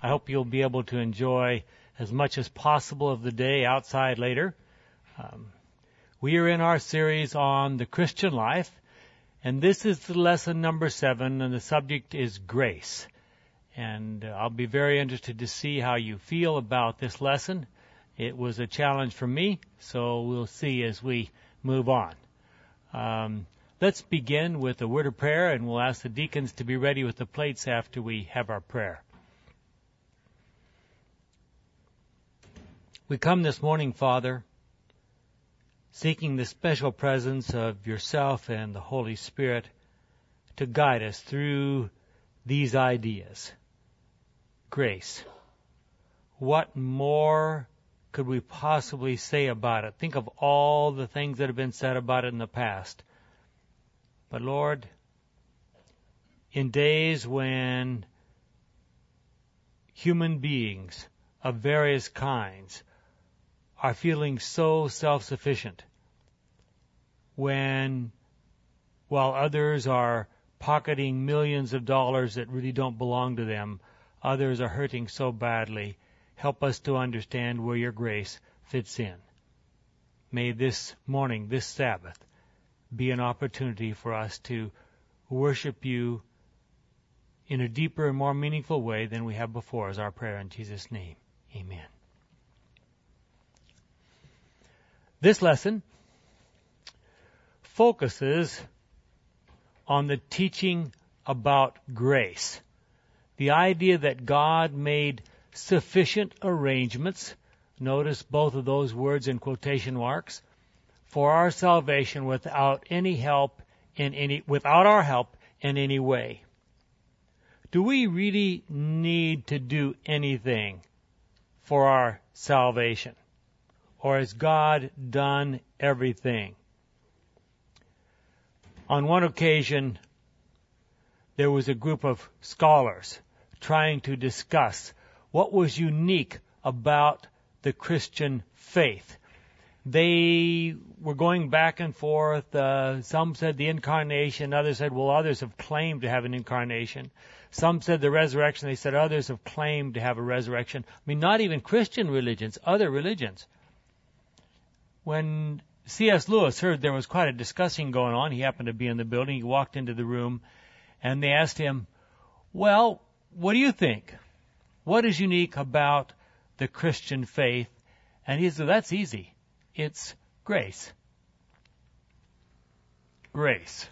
I hope you'll be able to enjoy as much as possible of the day outside later. We are in our series on the Christian life, and this is the lesson number 7, and the subject is grace. And I'll be very interested to see how you feel about this lesson. It was a challenge for me, so we'll see as we move on. Let's begin with a word of prayer, and we'll ask the deacons to be ready with the plates after we have our prayer. We come this morning, Father, seeking the special presence of yourself and the Holy Spirit to guide us through these ideas. Grace. What more could we possibly say about it? Think of all the things that have been said about it in the past. But Lord, in days when human beings of various kinds are feeling so self-sufficient, when while others are pocketing millions of dollars that really don't belong to them, others are hurting so badly, help us to understand where your grace fits in. May this morning, this Sabbath, be an opportunity for us to worship you in a deeper and more meaningful way than we have before, is our prayer in Jesus' name. Amen. This lesson focuses on the teaching about grace. The idea that God made sufficient arrangements, notice both of those words in quotation marks, for our salvation without our help in any way. Do we really need to do anything for our salvation? Or has God done everything? On one occasion, there was a group of scholars trying to discuss what was unique about the Christian faith. They were going back and forth. Some said the incarnation. Others said, well, others have claimed to have an incarnation. Some said the resurrection. They said others have claimed to have a resurrection. I mean, not even Christian religions, other religions. When C.S. Lewis heard there was quite a discussing going on, he happened to be in the building. He walked into the room, and they asked him, well, what do you think? What is unique about the Christian faith? And he said, that's easy. It's grace. Grace.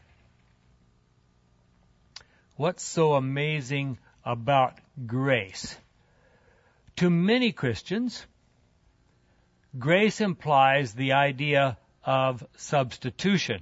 What's so amazing about grace? To many Christians, grace implies the idea of substitution.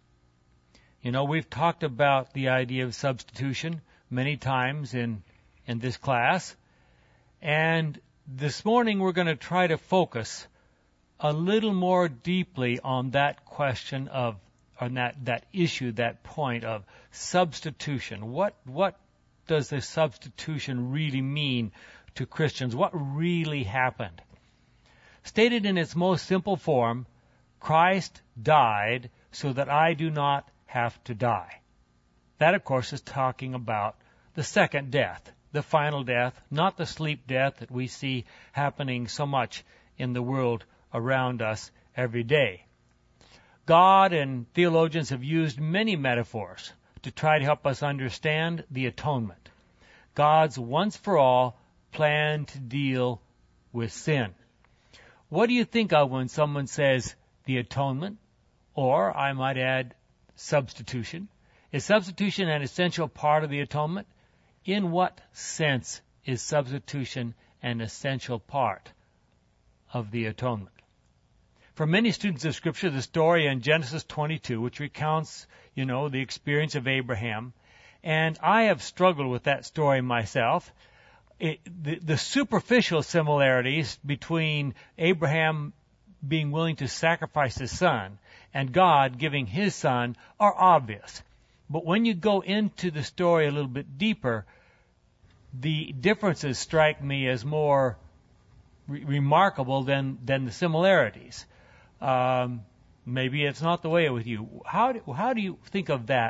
You know, we've talked about the idea of substitution many times in this class. And this morning we're going to try to focus a little more deeply on that question on that issue, that point of substitution. What does the substitution really mean to Christians? What really happened? Stated in its most simple form, Christ died so that I do not have to die. That, of course, is talking about the second death, the final death, not the sleep death that we see happening so much in the world around us every day. God and theologians have used many metaphors to try to help us understand the atonement, God's once-for-all plan to deal with sin. What do you think of when someone says the atonement, or I might add, substitution? Is substitution an essential part of the atonement? In what sense is substitution an essential part of the atonement? For many students of Scripture, the story in Genesis 22, which recounts, the experience of Abraham, and I have struggled with that story myself. The superficial similarities between Abraham being willing to sacrifice his son and God giving his son are obvious. But when you go into the story a little bit deeper, the differences strike me as more remarkable than the similarities. Maybe it's not the way with you. How do you think of that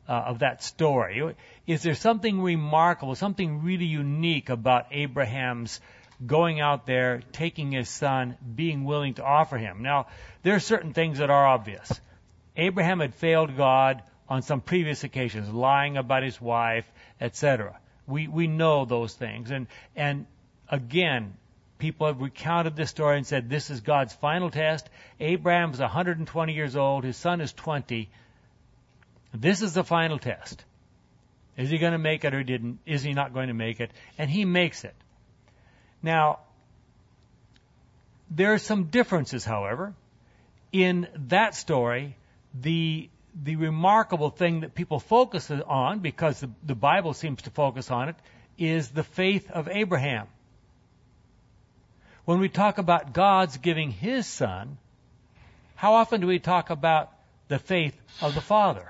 of that story? Is there something remarkable, something really unique about Abraham's going out there, taking his son, being willing to offer him? Now, there are certain things that are obvious. Abraham had failed God on some previous occasions, lying about his wife, etc. We know those things. And again, people have recounted this story and said this is God's final test. Abraham is 120 years old. His son is 20. This is the final test. Is he going to make it or didn't? Is he not going to make it? And he makes it. Now, there are some differences, however. In that story, the remarkable thing that people focus on, because the Bible seems to focus on it, is the faith of Abraham. When we talk about God's giving his son, how often do we talk about the faith of the Father?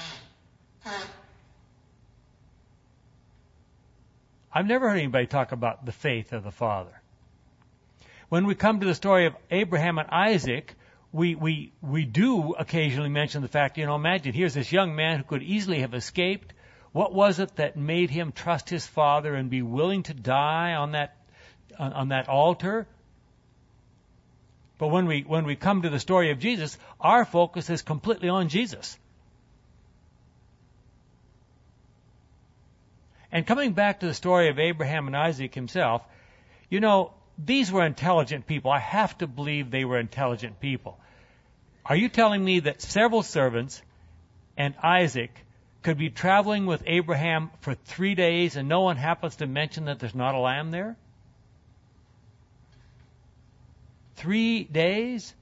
I've never heard anybody talk about the faith of the Father. When we come to the story of Abraham and Isaac, we do occasionally mention the fact, imagine here's this young man who could easily have escaped. What was it that made him trust his father and be willing to die on that altar? But when we come to the story of Jesus, our focus is completely on Jesus. And coming back to the story of Abraham and Isaac himself, these were intelligent people. I have to believe they were intelligent people. Are you telling me that several servants and Isaac could be traveling with Abraham for 3 days and no one happens to mention that there's not a lamb there? 3 days?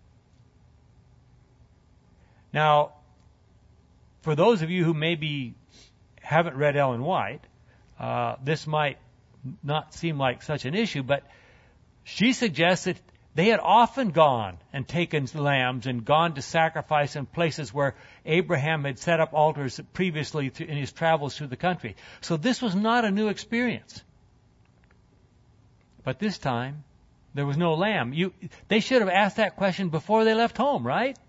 Now, for those of you who maybe haven't read Ellen White, this might not seem like such an issue, but she suggests that they had often gone and taken lambs and gone to sacrifice in places where Abraham had set up altars previously in his travels through the country. So this was not a new experience. But this time, there was no lamb. They should have asked that question before they left home, right?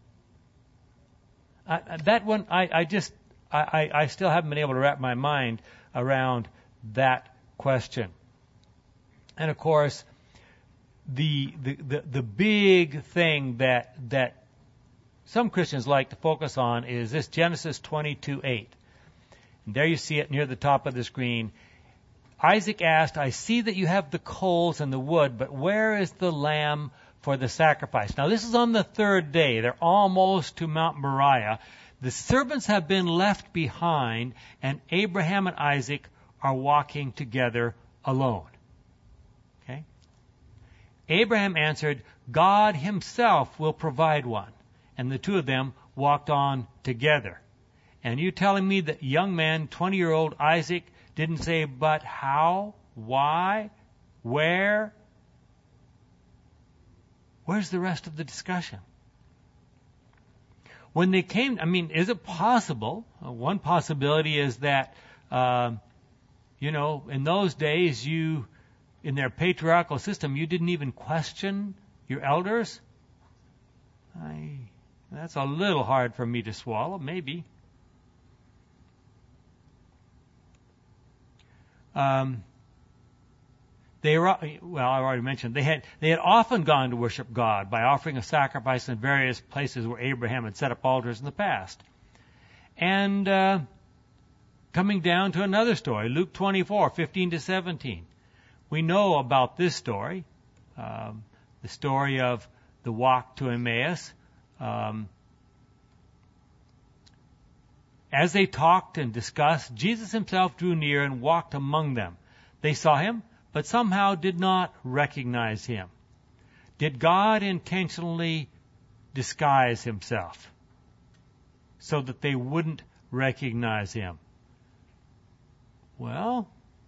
That one, I still haven't been able to wrap my mind around that question. And of course, the big thing that some Christians like to focus on is this Genesis 22:8. And there you see it near the top of the screen. Isaac asked, I see that you have the coals and the wood, but where is the lamb for the sacrifice? Now this is on the third day. They're almost to Mount Moriah. The servants have been left behind, and Abraham and Isaac are walking together alone. Okay? Abraham answered, God himself will provide one. And the two of them walked on together. And you telling me that young man, 20-year-old Isaac, didn't say, but how? Why? Where? Where's the rest of the discussion? When they came, is it possible? One possibility is that, in those days, in their patriarchal system, you didn't even question your elders. That's a little hard for me to swallow, maybe. I've already mentioned, they had often gone to worship God by offering a sacrifice in various places where Abraham had set up altars in the past. And coming down to another story, Luke 24:15-17. We know about this story, the story of the walk to Emmaus. As they talked and discussed, Jesus himself drew near and walked among them. They saw him, but somehow did not recognize him. Did God intentionally disguise himself so that they wouldn't recognize him? Well,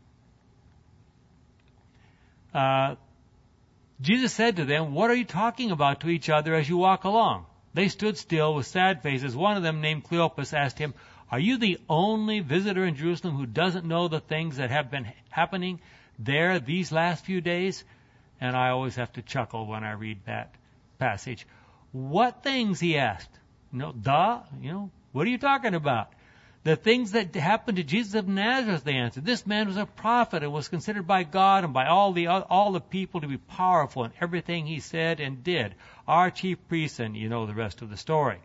Jesus said to them, what are you talking about to each other as you walk along? They stood still with sad faces. One of them, named Cleopas, asked him, are you the only visitor in Jerusalem who doesn't know the things that have been happening there these last few days? And I always have to chuckle when I read that passage. What things, he asked. What are you talking about? The things that happened to Jesus of Nazareth, they answered. This man was a prophet and was considered by God and by all the people to be powerful in everything he said and did. Our chief priests, and you know the rest of the story.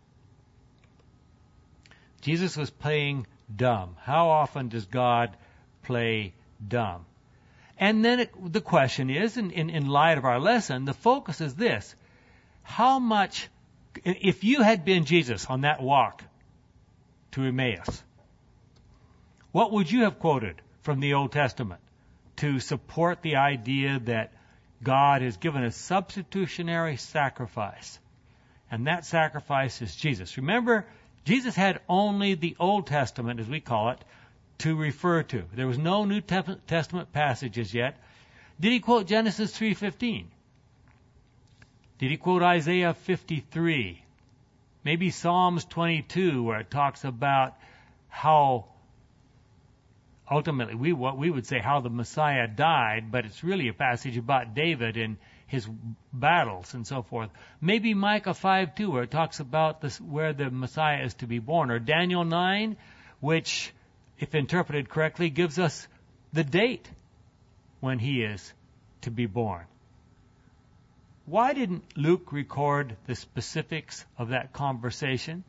Jesus was playing dumb. How often does God play dumb? And then the question is, in light of our lesson, the focus is this. How much, if you had been Jesus on that walk to Emmaus, what would you have quoted from the Old Testament to support the idea that God has given a substitutionary sacrifice? And that sacrifice is Jesus. Remember, Jesus had only the Old Testament, as we call it, to refer to. There was no New Testament passages yet. Did he quote Genesis 3:15? Did he quote Isaiah 53? Maybe Psalms 22, where it talks about how ultimately what we would say how the Messiah died, but it's really a passage about David and his battles and so forth. Maybe Micah 5:2, where it talks about where the Messiah is to be born, or Daniel 9, which, if interpreted correctly, gives us the date when he is to be born. Why didn't Luke record the specifics of that conversation?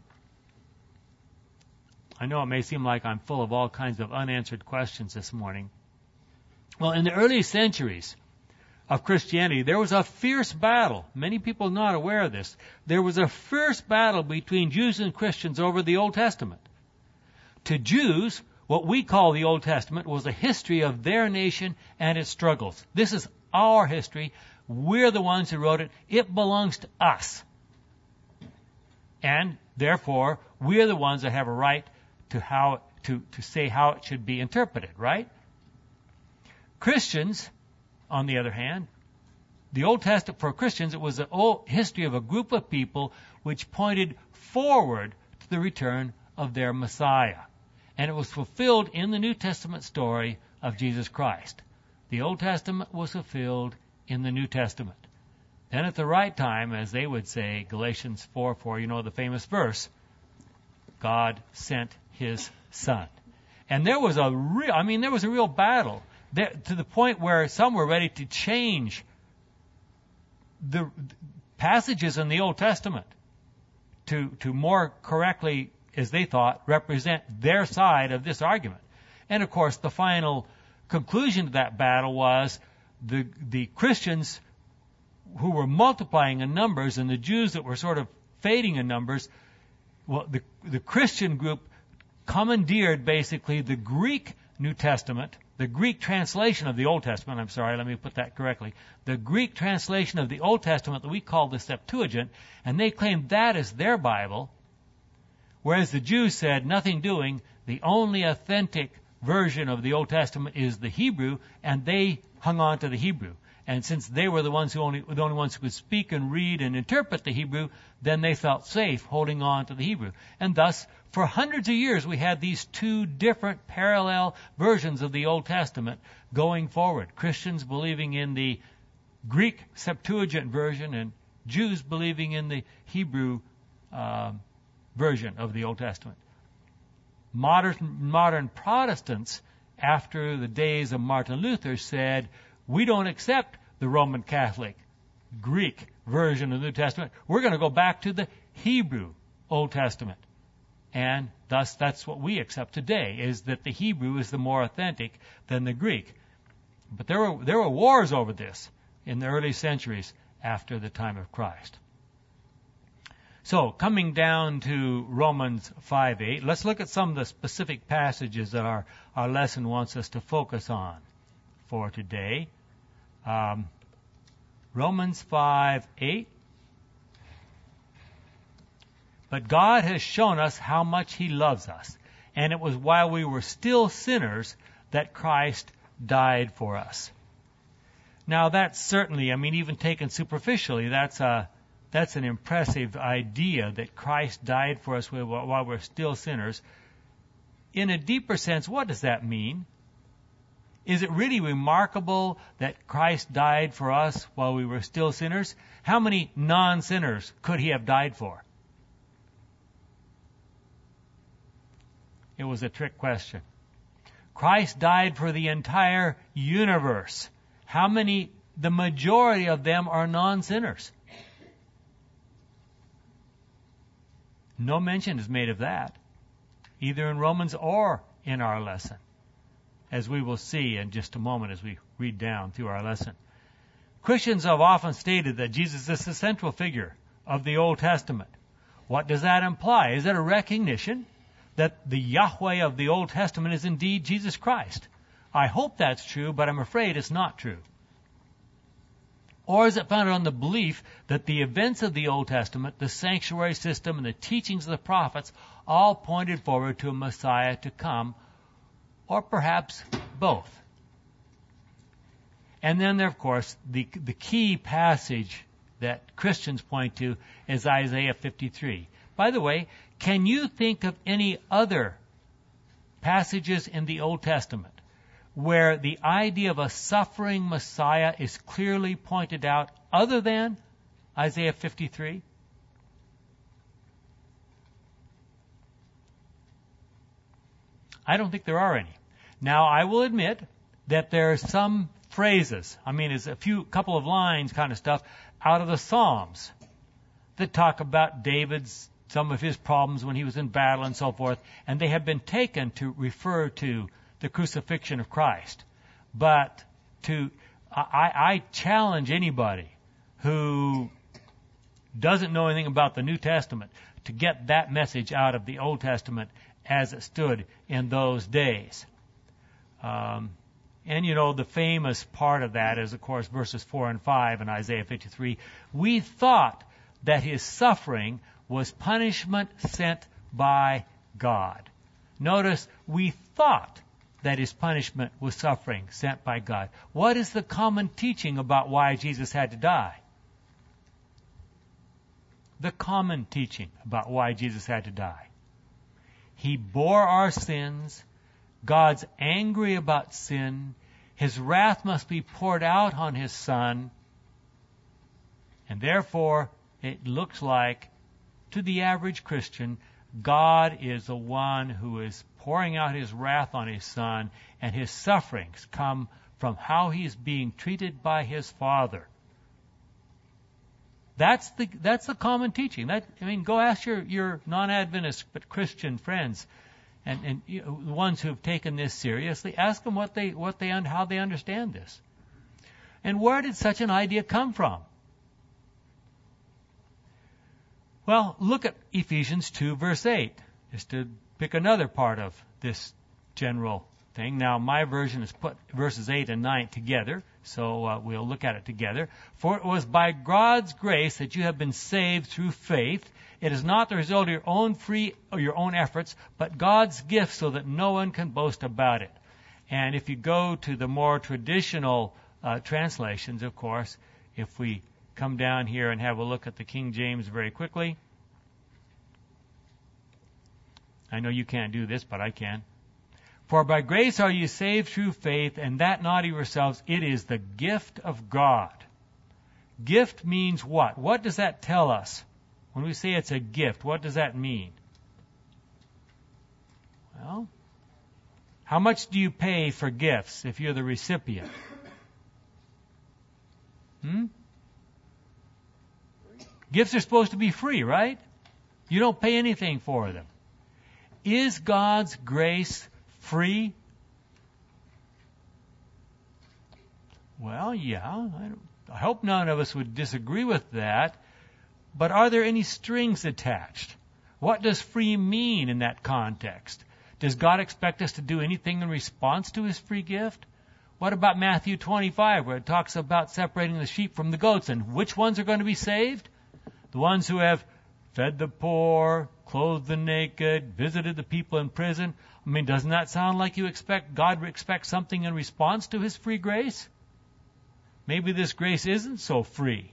I know it may seem like I'm full of all kinds of unanswered questions this morning. Well, in the early centuries of Christianity, there was a fierce battle. Many people are not aware of this. There was a fierce battle between Jews and Christians over the Old Testament. To Jews, what we call the Old Testament was a history of their nation and its struggles. This is our history. We're the ones who wrote it. It belongs to us. And therefore, we're the ones that have a right to say how it should be interpreted, right? Christians, on the other hand, the Old Testament, for Christians, it was the old history of a group of people which pointed forward to the return of their Messiah. And it was fulfilled in the New Testament story of Jesus Christ. The Old Testament was fulfilled in the New Testament. Then at the right time, as they would say, Galatians 4:4, you know the famous verse, God sent his Son. And there was a real battle there, to the point where some were ready to change the passages in the Old Testament to more correctly, as they thought, represent their side of this argument. And of course, the final conclusion to that battle was the Christians who were multiplying in numbers and the Jews that were sort of fading in numbers. Well, the Christian group commandeered basically the Greek New Testament, the Greek translation of the Old Testament. I'm sorry, let me put that correctly. The Greek translation of the Old Testament that we call the Septuagint, and they claimed that as their Bible, whereas the Jews said, nothing doing, the only authentic version of the Old Testament is the Hebrew, and they hung on to the Hebrew. And since they were the only ones who could speak and read and interpret the Hebrew, then they felt safe holding on to the Hebrew. And thus, for hundreds of years, we had these two different parallel versions of the Old Testament going forward. Christians believing in the Greek Septuagint version and Jews believing in the Hebrew version of the Old Testament. Modern Protestants, after the days of Martin Luther, said, we don't accept the Roman Catholic Greek version of the New Testament. We're going to go back to the Hebrew Old Testament. And thus that's what we accept today, is that the Hebrew is the more authentic than the Greek. But there were wars over this in the early centuries after the time of Christ. So, coming down to Romans 5:8, let's look at some of the specific passages that our lesson wants us to focus on for today. Romans 5:8. But God has shown us how much He loves us, and it was while we were still sinners that Christ died for us. Now that's certainly, even taken superficially, that's an impressive idea that Christ died for us while we're still sinners. In a deeper sense, what does that mean? Is it really remarkable that Christ died for us while we were still sinners? How many non-sinners could He have died for? It was a trick question. Christ died for the entire universe. How many? The majority of them are non-sinners. No mention is made of that, either in Romans or in our lesson, as we will see in just a moment as we read down through our lesson. Christians have often stated that Jesus is the central figure of the Old Testament. What does that imply? Is it a recognition that the Yahweh of the Old Testament is indeed Jesus Christ? I hope that's true, but I'm afraid it's not true. Or is it founded on the belief that the events of the Old Testament, the sanctuary system, and the teachings of the prophets all pointed forward to a Messiah to come, or perhaps both? And then there, of course, the key passage that Christians point to is Isaiah 53. By the way, can you think of any other passages in the Old Testament where the idea of a suffering Messiah is clearly pointed out other than Isaiah 53? I don't think there are any. Now, I will admit that there are some phrases, it's a couple of lines kind of stuff, out of the Psalms that talk about some of his problems when he was in battle and so forth, and they have been taken to refer to the crucifixion of Christ. But I challenge anybody who doesn't know anything about the New Testament to get that message out of the Old Testament as it stood in those days. And the famous part of that is, of course, verses 4 and 5 in Isaiah 53. We thought that his suffering was punishment sent by God. Notice, we thought that his punishment was suffering sent by God. What is the common teaching about why Jesus had to die? The common teaching about why Jesus had to die. He bore our sins. God's angry about sin. His wrath must be poured out on his Son. And therefore, it looks like, to the average Christian, God is the one who is pouring out his wrath on his Son, and his sufferings come from how he's being treated by his Father. That's the common teaching. Go ask your non-Adventist but Christian friends, and the ones who have taken this seriously. Ask them how they understand this, and where did such an idea come from? Well, look at Ephesians 2, verse 8, just to pick another part of this general thing. Now, my version has put verses 8 and 9 together, so we'll look at it together. For it was by God's grace that you have been saved through faith. It is not the result of your own efforts, but God's gift, so that no one can boast about it. And if you go to the more traditional translations, of course, if we come down here and have a look at the King James very quickly. I know you can't do this, but I can. For by grace are you saved through faith, and that not of yourselves. It is the gift of God. Gift means what? What does that tell us? When we say it's a gift, what does that mean? Well, how much do you pay for gifts if you're the recipient? Gifts are supposed to be free, right? You don't pay anything for them. Is God's grace free? Well, yeah. I hope none of us would disagree with that. But are there any strings attached? What does free mean in that context? Does God expect us to do anything in response to his free gift? What about Matthew 25, where it talks about separating the sheep from the goats, and which ones are going to be saved? The ones who have fed the poor, clothed the naked, visited the people in prison. Doesn't that sound like God expects something in response to his free grace? Maybe this grace isn't so free.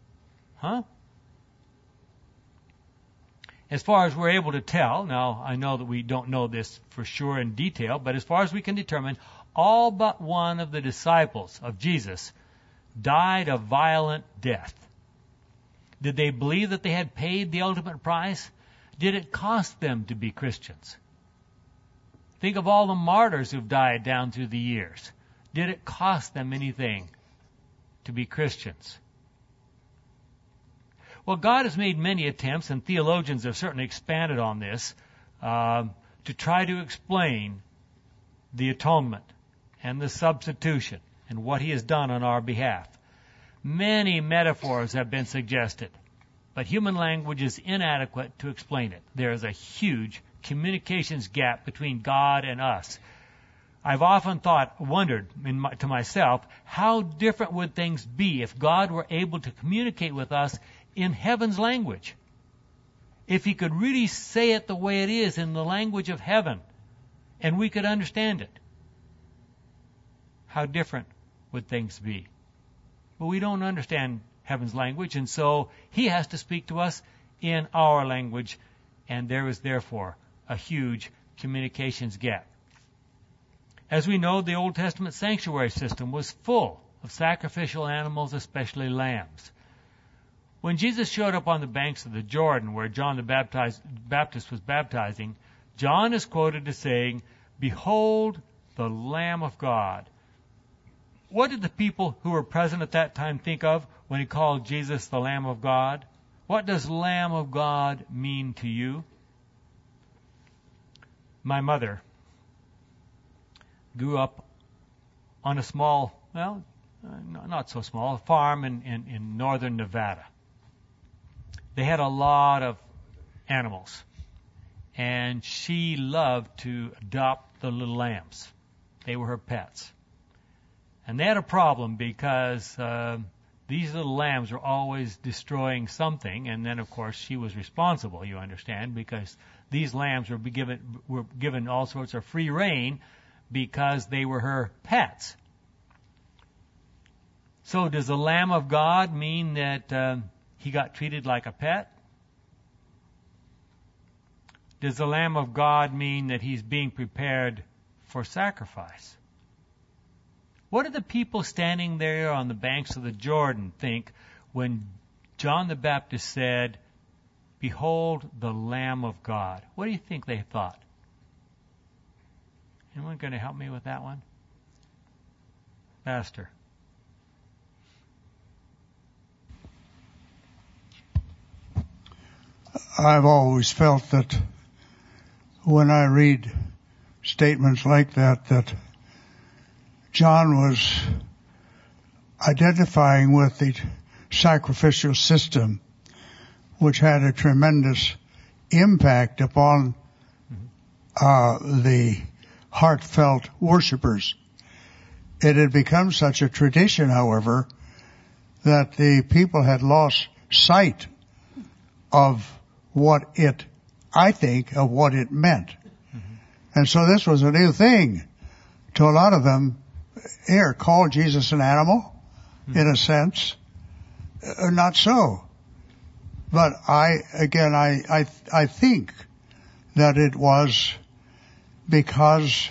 As far as we're able to tell, now I know that we don't know this for sure in detail, but as far as we can determine, all but one of the disciples of Jesus died a violent death. Did they believe that they had paid the ultimate price? Did it cost them to be Christians? Think of all the martyrs who've died down through the years. Did it cost them anything to be Christians? Well, God has made many attempts, and theologians have certainly expanded on this, to try to explain the atonement and the substitution and what He has done on our behalf. Many metaphors have been suggested, but human language is inadequate to explain it. There is a huge communications gap between God and us. I've often wondered to myself, how different would things be if God were able to communicate with us in heaven's language? If He could really say it the way it is in the language of heaven, and we could understand it, how different would things be? But we don't understand heaven's language, and so He has to speak to us in our language, and there is therefore a huge communications gap. As we know, the Old Testament sanctuary system was full of sacrificial animals, especially lambs. When Jesus showed up on the banks of the Jordan, where John the Baptist was baptizing, John is quoted as saying, "Behold the Lamb of God." What did the people who were present at that time think of when he called Jesus the Lamb of God? What does Lamb of God mean to you? My mother grew up on a small, well, not so small, farm in northern Nevada. They had a lot of animals, and she loved to adopt the little lambs. They were her pets. And they had a problem because these little lambs were always destroying something, and then, of course, she was responsible, you understand, because these lambs were given all sorts of free rein because they were her pets. So does the Lamb of God mean that He got treated like a pet? Does the Lamb of God mean that He's being prepared for sacrifice? What did the people standing there on the banks of the Jordan think when John the Baptist said, "Behold the Lamb of God"? What do you think they thought? Anyone going to help me with that one? Pastor. I've always felt that when I read statements like that John was identifying with the sacrificial system, which had a tremendous impact upon the heartfelt worshipers. It had become such a tradition, however, that the people had lost sight of what it meant. Mm-hmm. And so this was a new thing to a lot of them. Here, call Jesus an animal, in a sense. Not so. But I think that it was because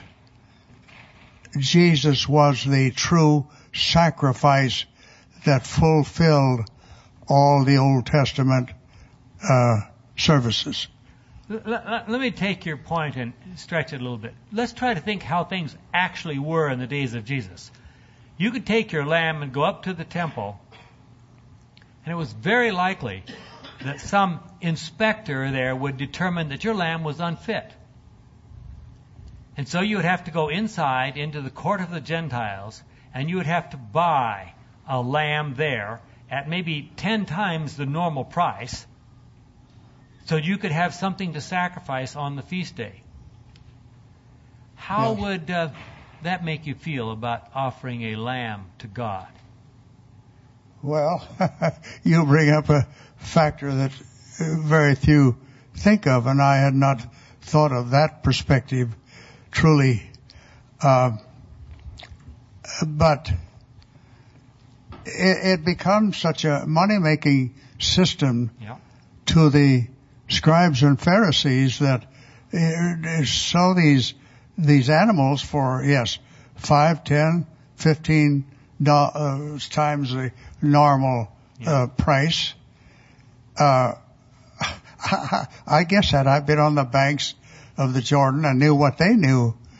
Jesus was the true sacrifice that fulfilled all the Old Testament services. Let me take your point and stretch it a little bit. Let's try to think how things actually were in the days of Jesus. You could take your lamb and go up to the temple, and it was very likely that some inspector there would determine that your lamb was unfit. And so you would have to go inside into the court of the Gentiles, and you would have to buy a lamb there at maybe 10 times the normal price, so you could have something to sacrifice on the feast day. How would that make you feel about offering a lamb to God? Well, you bring up a factor that very few think of, and I had not thought of that perspective truly. But it becomes such a money-making system to the scribes and Pharisees that sell these animals for, yes, 5, 10, 15 times the normal price. I guess had I been on the banks of the Jordan and knew what they knew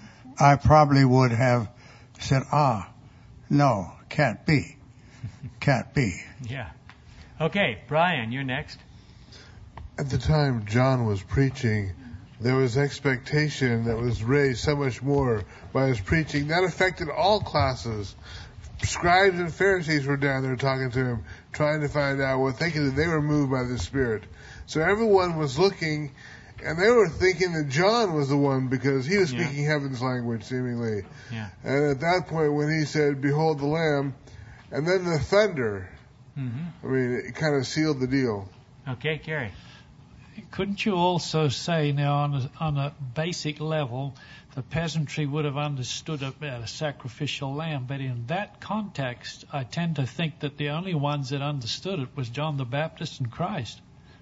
I probably would have said, no, can't be. Can't be. Yeah. Okay, Brian, you're next. At the time John was preaching, there was expectation that was raised so much more by his preaching. That affected all classes. Scribes and Pharisees were down there talking to him, trying to find out thinking that they were moved by the Spirit. So everyone was looking, and they were thinking that John was the one because he was speaking heaven's language, seemingly. Yeah. And at that point, when he said, "Behold the Lamb," and then the thunder, I mean, it kind of sealed the deal. Okay, Gary. Couldn't you also say now on a basic level, the peasantry would have understood about a sacrificial lamb, but in that context, I tend to think that the only ones that understood it was John the Baptist and Christ.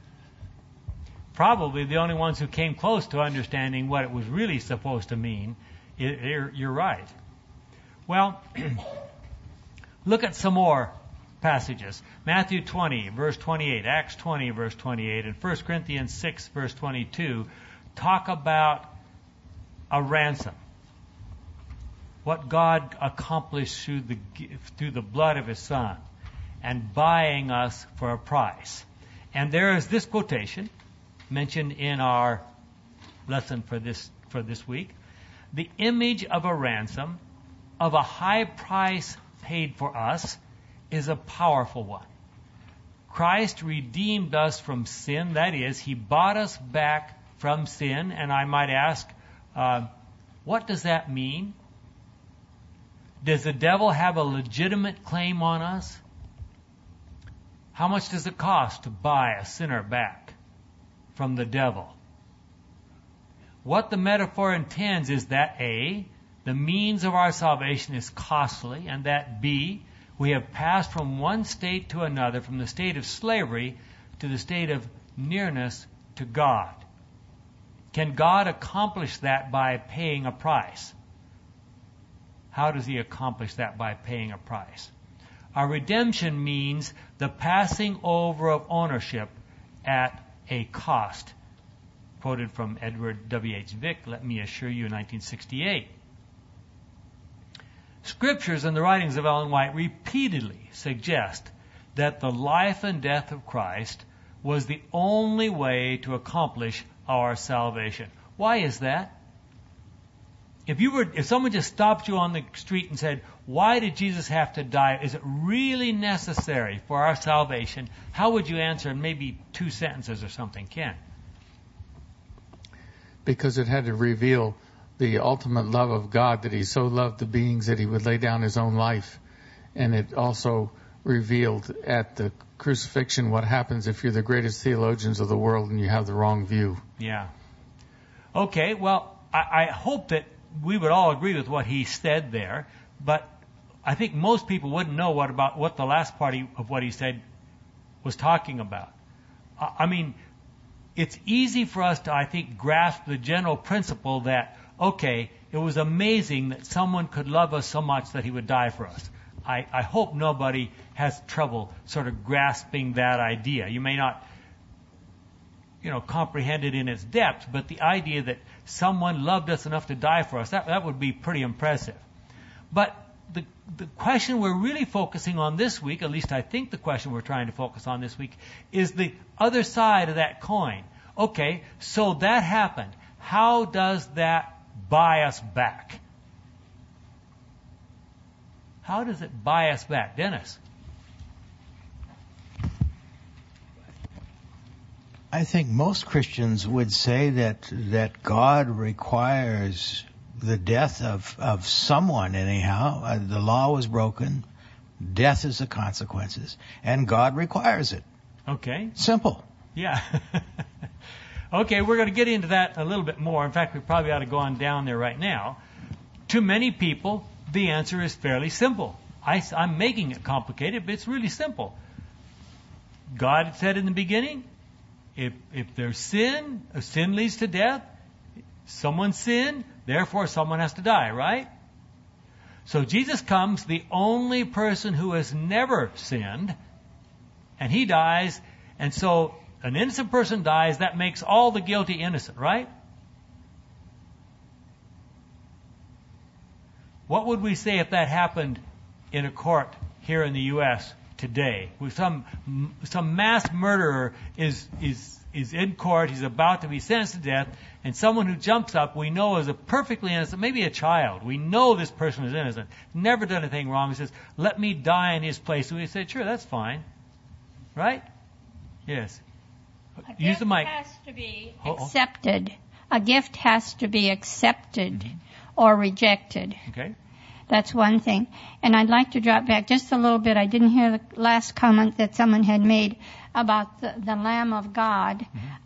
Probably the only ones who came close to understanding what it was really supposed to mean. You're right. Well, look at some more passages. Matthew 20, verse 28, Acts 20, verse 28, and 1 Corinthians 6, verse 22 talk about a ransom. What God accomplished through the blood of His Son and buying us for a price. And there is this quotation mentioned in our lesson for this week. The image of a ransom, of a high price paid for us, is a powerful one. Christ redeemed us from sin. That is, He bought us back from sin. And I might ask, what does that mean? Does the devil have a legitimate claim on us? How much does it cost to buy a sinner back from the devil? What the metaphor intends is that A, the means of our salvation is costly, and that B, we have passed from one state to another, from the state of slavery to the state of nearness to God. Can God accomplish that by paying a price? How does He accomplish that by paying a price? Our redemption means the passing over of ownership at a cost. Quoted from Edward W.H. Vick, let me assure you, in 1968. Scriptures and the writings of Ellen White repeatedly suggest that the life and death of Christ was the only way to accomplish our salvation. Why is that? If someone just stopped you on the street and said, "Why did Jesus have to die? Is it really necessary for our salvation?" How would you answer in maybe 2 sentences or something, Ken? Because it had to reveal the ultimate love of God, that He so loved the beings that He would lay down His own life. And it also revealed at the crucifixion what happens if you're the greatest theologians of the world and you have the wrong view. Yeah. Okay, well, I hope that we would all agree with what he said there, but I think most people wouldn't know what the last part of what he said was talking about. I mean, it's easy for us to, I think, grasp the general principle that, okay, it was amazing that someone could love us so much that He would die for us. I hope nobody has trouble sort of grasping that idea. You may not, comprehend it in its depth, but the idea that someone loved us enough to die for us, that would be pretty impressive. But the question we're really focusing on this week, at least I think the question we're trying to focus on this week, is the other side of that coin. Okay, so that happened. How does that buy us back? How does it buy us back? Dennis? I think most Christians would say that God requires the death of someone anyhow. The law was broken. Death is the consequences. And God requires it. Okay. Simple. Yeah. Okay, we're going to get into that a little bit more. In fact, we probably ought to go on down there right now. To many people, the answer is fairly simple. I'm making it complicated, but it's really simple. God said in the beginning, if there's sin leads to death. Someone sinned, therefore someone has to die, right? So Jesus comes, the only person who has never sinned, and He dies, and so an innocent person dies, that makes all the guilty innocent, right? What would we say if that happened in a court here in the U.S. today? With some mass murderer is in court, he's about to be sentenced to death, and someone who jumps up we know is a perfectly innocent, maybe a child, we know this person is innocent, never done anything wrong, he says, let me die in his place. And we say, sure, that's fine. Right? Yes. Use the mic. A gift has to be accepted. A gift has to be accepted or rejected. Okay. That's one thing. And I'd like to drop back just a little bit. I didn't hear the last comment that someone had made about the Lamb of God.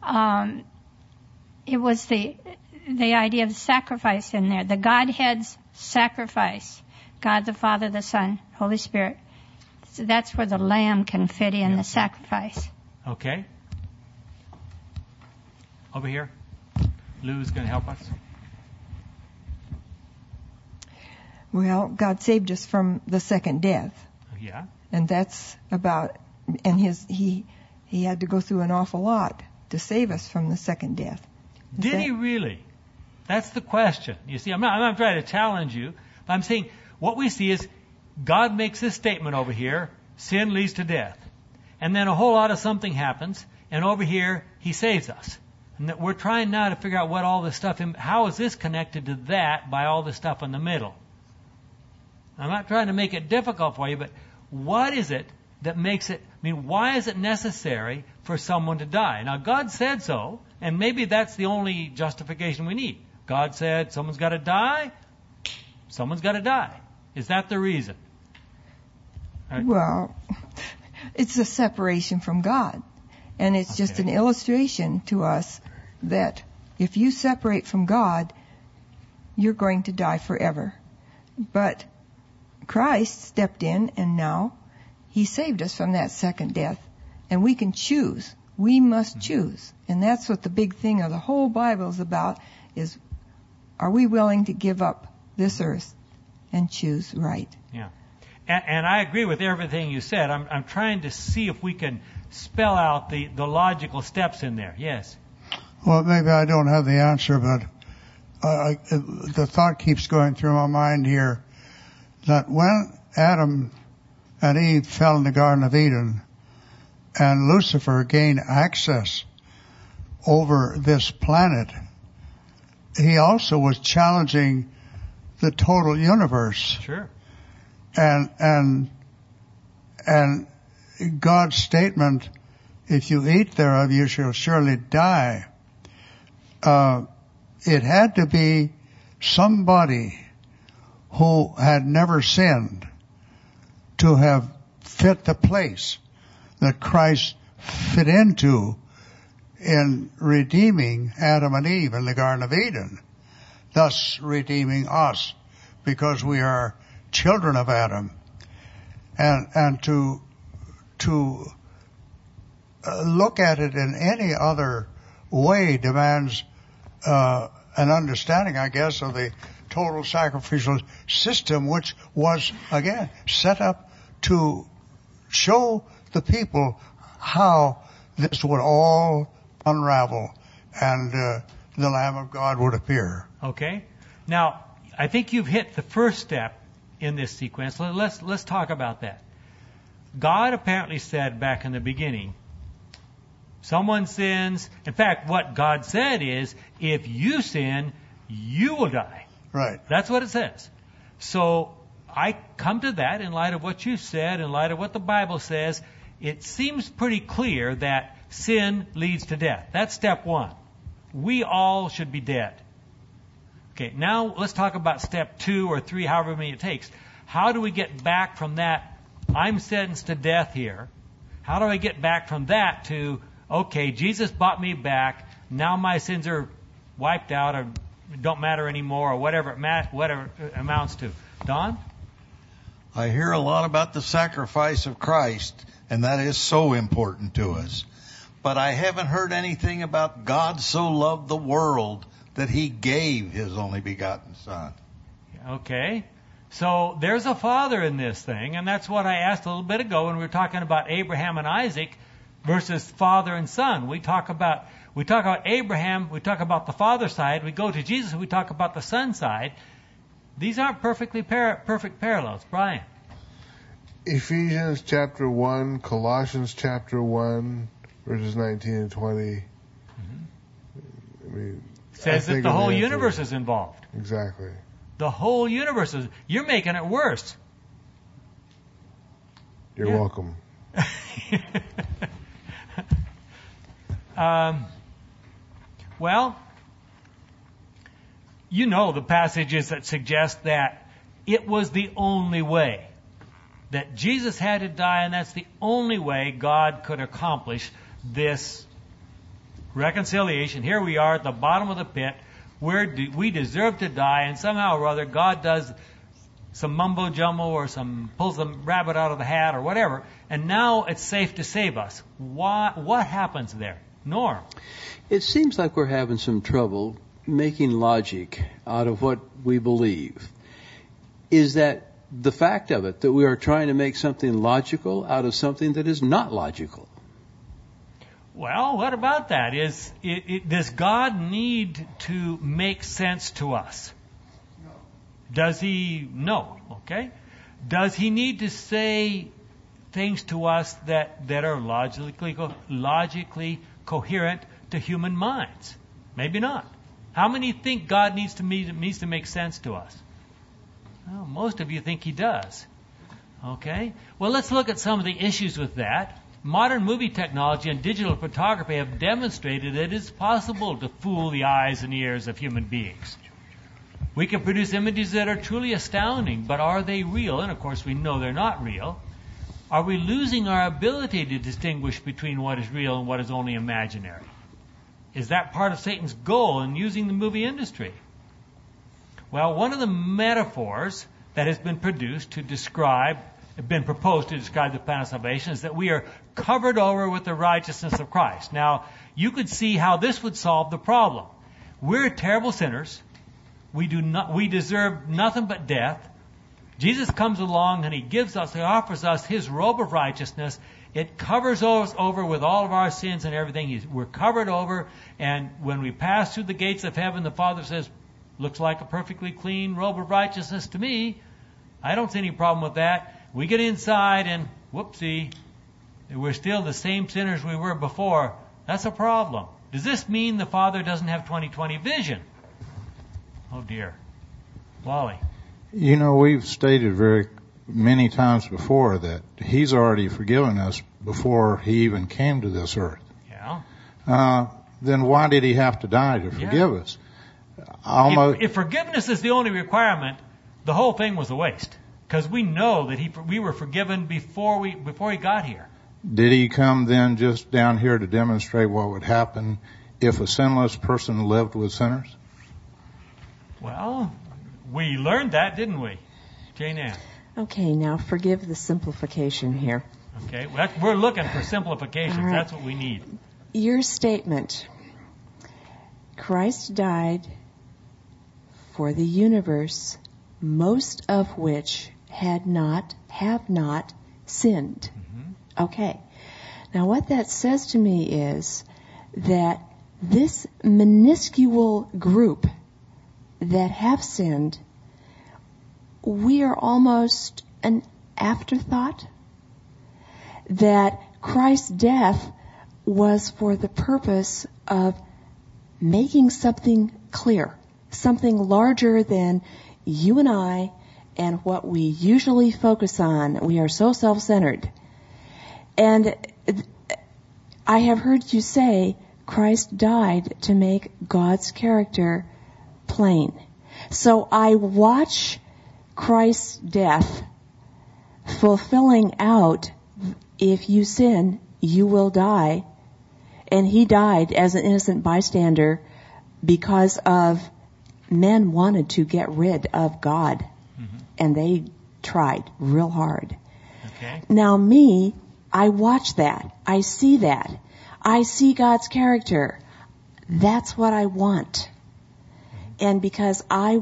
It was the idea of the sacrifice in there. The Godhead's sacrifice. God the Father, the Son, Holy Spirit. So that's where the Lamb can fit in, the sacrifice. Okay. Over here. Lou's going to help us. Well, God saved us from the second death. Yeah. And that's about, and he had to go through an awful lot to save us from the second death. Did he really? That's the question. You see, I'm not trying to challenge you. But I'm saying what we see is God makes this statement over here, sin leads to death. And then a whole lot of something happens, and over here, he saves us. And that we're trying now to figure out what all this stuff, how is this connected to that by all the stuff in the middle? I'm not trying to make it difficult for you, but what is it that makes it, why is it necessary for someone to die? Now, God said so, and maybe that's the only justification we need. God said someone's got to die, someone's got to die. Is that the reason? Right. Well, it's a separation from God. And it's just an illustration to us that if you separate from God, you're going to die forever. But Christ stepped in, and now he saved us from that second death. And we can choose. We must choose. And that's what the big thing of the whole Bible is about, is are we willing to give up this earth and choose right? Yeah. And I agree with everything you said. I'm trying to see if we can spell out the logical steps in there. Yes. Well, maybe I don't have the answer, but the thought keeps going through my mind here that when Adam and Eve fell in the Garden of Eden and Lucifer gained access over this planet, he also was challenging the total universe. Sure. And God's statement, if you eat thereof, you shall surely die. It had to be somebody who had never sinned to have fit the place that Christ fit into in redeeming Adam and Eve in the Garden of Eden, thus redeeming us because we are children of Adam. And to look at it in any other way demands an understanding, I guess, of the total sacrificial system, which was, again, set up to show the people how this would all unravel and the Lamb of God would appear. Okay. Now, I think you've hit the first step in this sequence. Let's talk about that. God apparently said back in the beginning, someone sins. In fact, what God said is, if you sin, you will die. Right. That's what it says. So I come to that in light of what you said, in light of what the Bible says. It seems pretty clear that sin leads to death. That's step one. We all should be dead. Okay, now let's talk about step 2 or 3, however many it takes. How do we get back from that, I'm sentenced to death here? How do I get back from that to, okay, Jesus bought me back, now my sins are wiped out or don't matter anymore, or whatever it amounts to? Don? I hear a lot about the sacrifice of Christ, and that is so important to us. But I haven't heard anything about God so loved the world that he gave his only begotten Son. Okay. So there's a father in this thing, and that's what I asked a little bit ago when we were talking about Abraham and Isaac versus father and son. We talk about Abraham, we talk about the father side. We go to Jesus, we talk about the son side. These aren't perfect parallels. Brian. Ephesians chapter 1, Colossians chapter 1, verses 19 and 20. I mean, says that the whole universe is involved. Exactly. The whole universe is. You're making it worse. You're welcome. Well, you know the passages that suggest that it was the only way. That Jesus had to die, and that's the only way God could accomplish this reconciliation. Here we are at the bottom of the pit, where we deserve to die, and somehow or other God does some mumbo jumbo or pulls the rabbit out of the hat or whatever, and now it's safe to save us. What happens there? Norm. It seems like we're having some trouble making logic out of what we believe. Is that the fact of it, that we are trying to make something logical out of something that is not logical? Well, what about that? Does God need to make sense to us? No. Does he? No. Okay. Does he need to say things to us that are logically coherent to human minds? Maybe not. How many think God needs to make sense to us? Well, most of you think he does. Okay. Well, let's look at some of the issues with that. Modern movie technology and digital photography have demonstrated that it is possible to fool the eyes and ears of human beings. We can produce images that are truly astounding, but are they real? And of course we know they're not real. Are we losing our ability to distinguish between what is real and what is only imaginary? Is that part of Satan's goal in using the movie industry? Well, one of the metaphors that has been proposed to describe the plan of salvation is that we are covered over with the righteousness of Christ. Now, you could see how this would solve the problem. We're terrible sinners. We deserve nothing but death. Jesus comes along and he offers us his robe of righteousness. It covers us over with all of our sins and everything. We're covered over, and when we pass through the gates of heaven, the Father says, looks like a perfectly clean robe of righteousness to me. I don't see any problem with that. We get inside and, whoopsie, we're still the same sinners we were before. That's a problem. Does this mean the Father doesn't have 20/20 vision? Oh dear. Wally. You know, we've stated very many times before that he's already forgiven us before he even came to this earth. Yeah. Then why did he have to die to forgive us? If forgiveness is the only requirement, the whole thing was a waste. Because we know that we were forgiven before he got here. Did he come then just down here to demonstrate what would happen if a sinless person lived with sinners? Well, we learned that, didn't we? Jane Ann. Okay, now forgive the simplification here. Okay, we're looking for simplifications. Right. That's what we need. Your statement, Christ died for the universe, most of which have not sinned. Mm-hmm. Okay. Now what that says to me is that this minuscule group that have sinned, we are almost an afterthought. That Christ's death was for the purpose of making something clear, something larger than you and I and what we usually focus on. We are so self-centered. And I have heard you say Christ died to make God's character plain. So I watch Christ's death fulfilling out, if you sin, you will die. And he died as an innocent bystander because of men wanted to get rid of God. Mm-hmm. And they tried real hard. Okay. Now me, I watch that. I see that. I see God's character. That's what I want. And because I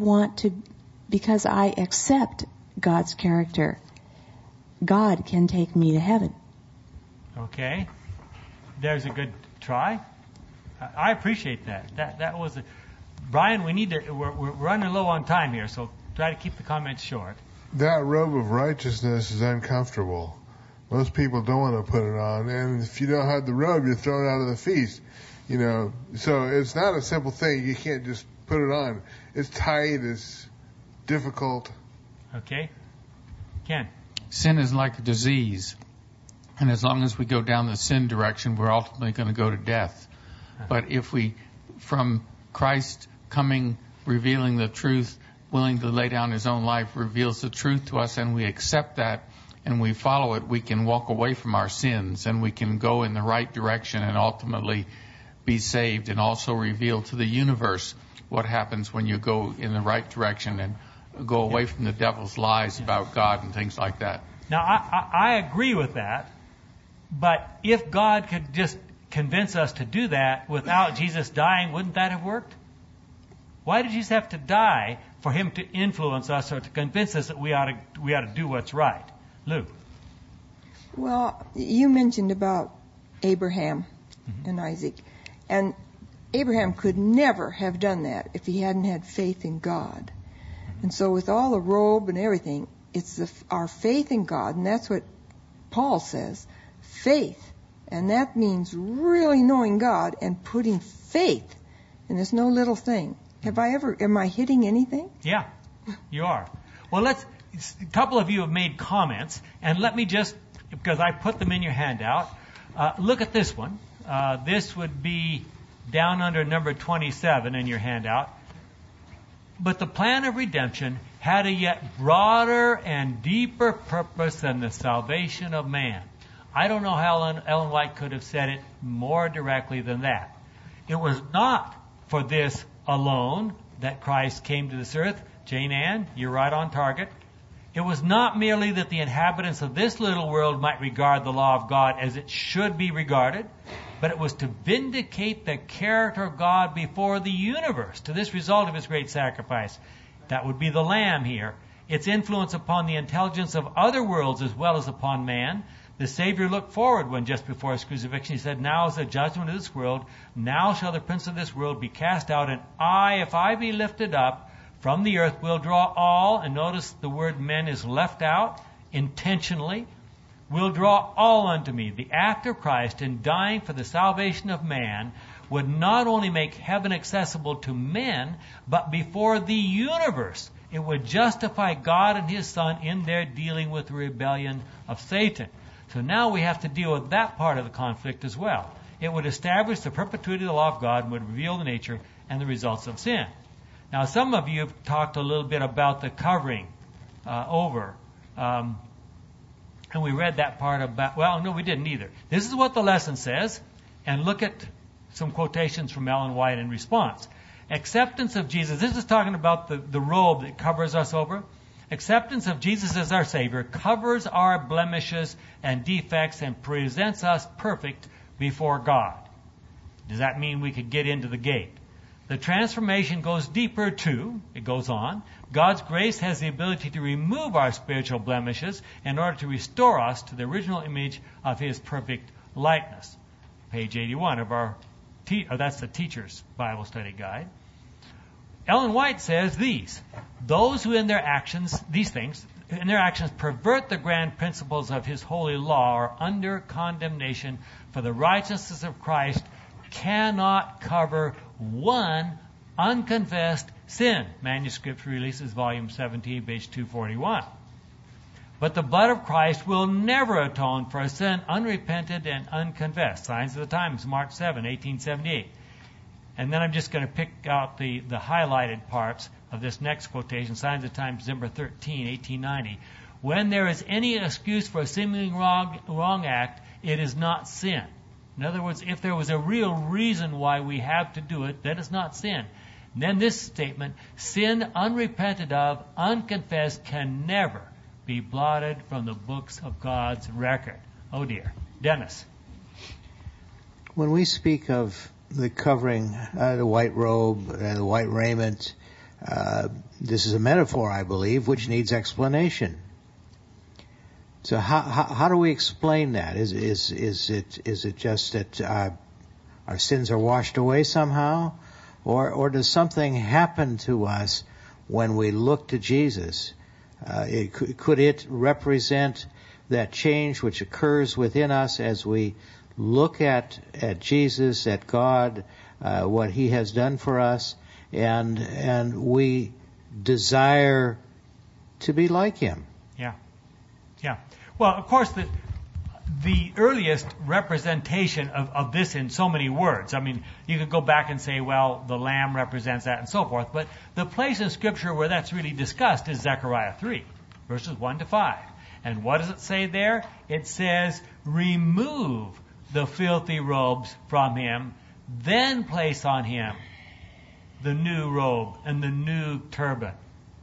accept God's character, God can take me to heaven. Okay. There's a good try. I appreciate that. That was Brian, we're running low on time here, so try to keep the comments short. That robe of righteousness is uncomfortable. Most people don't want to put it on, and if you don't have the robe, you're thrown out of the feast. So it's not a simple thing. You can't just put it on. It's tight. It's difficult. Okay. Ken. Sin is like a disease, and as long as we go down the sin direction, we're ultimately going to go to death. But if we, from Christ coming, revealing the truth, willing to lay down his own life, reveals the truth to us, and we accept that and we follow it, we can walk away from our sins and we can go in the right direction and ultimately be saved, and also reveal to the universe what happens when you go in the right direction and go away from the devil's lies about God and things like that. Now, I agree with that, but if God could just convince us to do that without Jesus dying, wouldn't that have worked? Why did Jesus have to die for him to influence us or to convince us that we ought to do what's right? Lou. Well, you mentioned about Abraham and Isaac. And Abraham could never have done that if he hadn't had faith in God. And so with all the robe and everything, it's our faith in God, and that's what Paul says, faith. And that means really knowing God and putting faith. And it's no little thing. Am I hitting anything? Yeah, you are. Well, a couple of you have made comments, and let me just, because I put them in your handout, look at this one. This would be down under number 27 in your handout. But the plan of redemption had a yet broader and deeper purpose than the salvation of man. I don't know how Ellen White could have said it more directly than that. It was not for this alone that Christ came to this earth. Jane Ann, you're right on target. It was not merely that the inhabitants of this little world might regard the law of God as it should be regarded, but it was to vindicate the character of God before the universe to this result of his great sacrifice. That would be the Lamb here. Its influence upon the intelligence of other worlds as well as upon man. The Savior looked forward when just before his crucifixion he said, "Now is the judgment of this world. Now shall the prince of this world be cast out, and I, if I be lifted up from the earth, will draw all," and notice the word men is left out intentionally, "will draw all unto me." The act of Christ in dying for the salvation of man would not only make heaven accessible to men, but before the universe. It would justify God and his Son in their dealing with the rebellion of Satan. So now we have to deal with that part of the conflict as well. It would establish the perpetuity of the law of God and would reveal the nature and the results of sin. Now, some of you have talked a little bit about the covering over. And we read that part about, well, no, we didn't either. This is what the lesson says. And look at some quotations from Ellen White in response. Acceptance of Jesus. This is talking about the robe that covers us over. Acceptance of Jesus as our Savior covers our blemishes and defects and presents us perfect before God. Does that mean we could get into the gate? The transformation goes deeper too. It goes on. God's grace has the ability to remove our spiritual blemishes in order to restore us to the original image of his perfect likeness. Page 81 of our, that's the Teacher's Bible Study Guide. Ellen White says those who in their actions pervert the grand principles of his holy law are under condemnation, for the righteousness of Christ cannot cover one unconfessed sin. Manuscript Releases, Volume 17, page 241. But the blood of Christ will never atone for a sin unrepented and unconfessed. Signs of the Times, March 7, 1878. And then I'm just going to pick out the highlighted parts of this next quotation. Signs of the Times, December 13, 1890. When there is any excuse for a seemingly wrong act, it is not sin. In other words, if there was a real reason why we have to do it, then it's not sin. And then this statement, sin unrepented of, unconfessed, can never be blotted from the books of God's record. Oh dear. Dennis. When we speak of the covering, the white robe, the white raiment, this is a metaphor, I believe, which needs explanation. So how do we explain that? Is it just that our sins are washed away somehow, or does something happen to us when we look to Jesus, could it represent that change which occurs within us as we look at Jesus, at God, what He has done for us, and we desire to be like Him? Yeah. Well, of course, the earliest representation of this in so many words, I mean, you could go back and say, well, the Lamb represents that and so forth, but the place in Scripture where that's really discussed is Zechariah 3, verses 1 to 5. And what does it say there? It says, remove the filthy robes from him, then place on him the new robe and the new turban.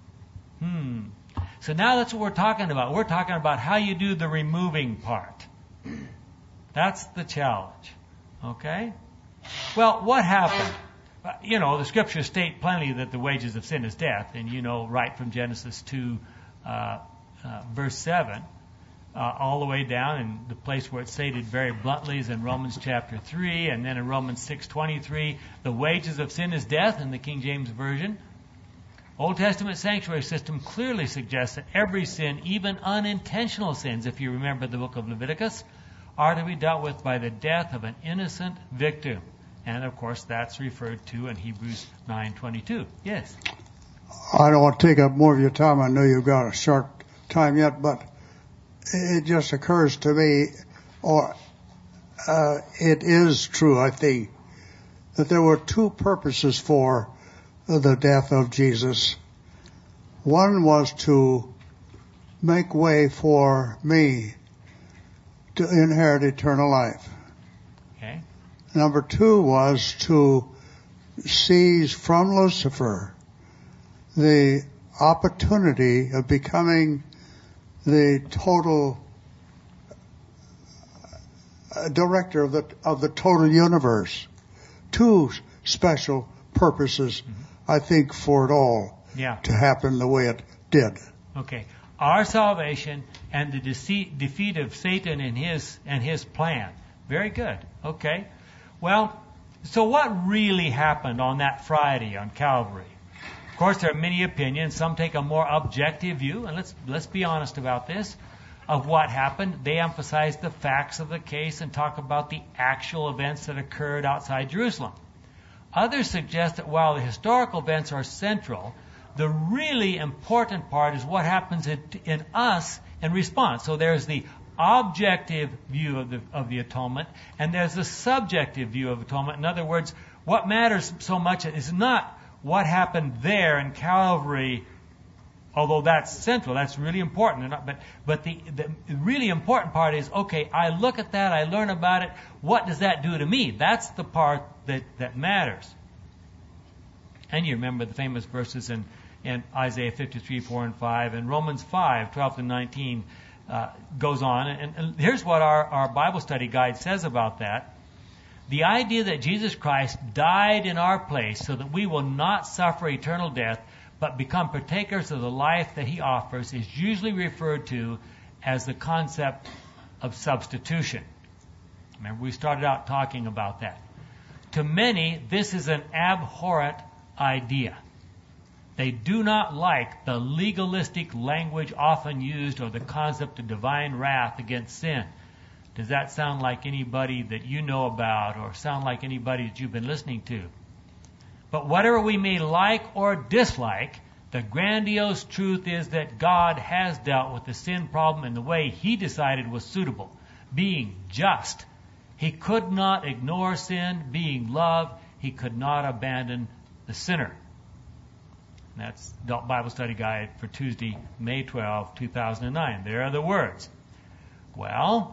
So now that's what we're talking about. We're talking about how you do the removing part. That's the challenge. Okay? Well, what happened? The Scriptures state plainly that the wages of sin is death. And right from Genesis 2, verse 7, all the way down, and the place where it's stated very bluntly is in Romans chapter 3, and then in Romans 6:23, the wages of sin is death in the King James Version. Old Testament sanctuary system clearly suggests that every sin, even unintentional sins, if you remember the book of Leviticus, are to be dealt with by the death of an innocent victim. And, of course, that's referred to in Hebrews 9:22. Yes? I don't want to take up more of your time. I know you've got a short time yet, but it just occurs to me, it is true, I think, that there were two purposes for the death of Jesus. One was to make way for me to inherit eternal life. Okay. Number two was to seize from Lucifer the opportunity of becoming the total director of the total universe. Two special purposes, I think, for it all to happen the way it did. Okay. Our salvation and the defeat of Satan and his plan. Very good. Okay. Well, so what really happened on that Friday on Calvary? Of course, there are many opinions. Some take a more objective view, and let's be honest about this, of what happened. They emphasize the facts of the case and talk about the actual events that occurred outside Jerusalem. Others suggest that while the historical events are central, the really important part is what happens in us in response. So there's the objective view of the atonement, and there's the subjective view of atonement. In other words, what matters so much is not what happened there in Calvary, although that's central, that's really important. But the really important part is, okay, I look at that, I learn about it, what does that do to me? That's the part that matters. And you remember the famous verses in Isaiah 53, 4 and 5, and Romans 5, 12 to 19 goes on. And here's what our Bible study guide says about that. The idea that Jesus Christ died in our place so that we will not suffer eternal death, but become partakers of the life that He offers, is usually referred to as the concept of substitution. Remember, we started out talking about that. To many, this is an abhorrent idea. They do not like the legalistic language often used or the concept of divine wrath against sin. Does that sound like anybody that you know about or sound like anybody that you've been listening to? But whatever we may like or dislike, the grandiose truth is that God has dealt with the sin problem in the way He decided was suitable, being just. He could not ignore sin, being love. He could not abandon the sinner. And that's the Bible Study Guide for Tuesday, May 12, 2009. There are the words. Well,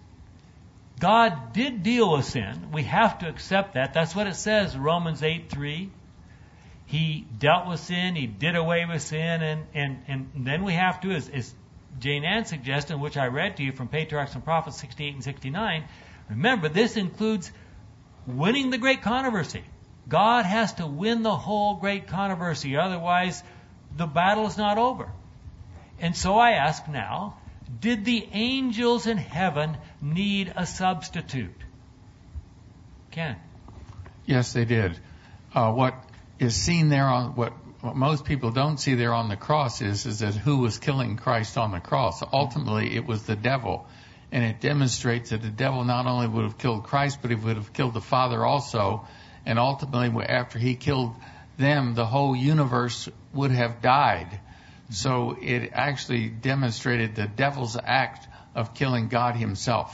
God did deal with sin. We have to accept that. That's what it says, Romans 8:3. He dealt with sin. He did away with sin. And then we have to, as Jane Ann suggested, which I read to you from Patriarchs and Prophets 68 and 69, remember, this includes winning the great controversy. God has to win the whole great controversy. Otherwise, the battle is not over. And so I ask now, did the angels in heaven need a substitute? Ken? Yes, they did. What is seen there on what what most people don't see there on the cross is that who was killing Christ on the cross. Ultimately, it was the devil. And it demonstrates that the devil not only would have killed Christ, but he would have killed the Father also. And ultimately, after he killed them, the whole universe would have died. So it actually demonstrated the devil's act of killing God himself.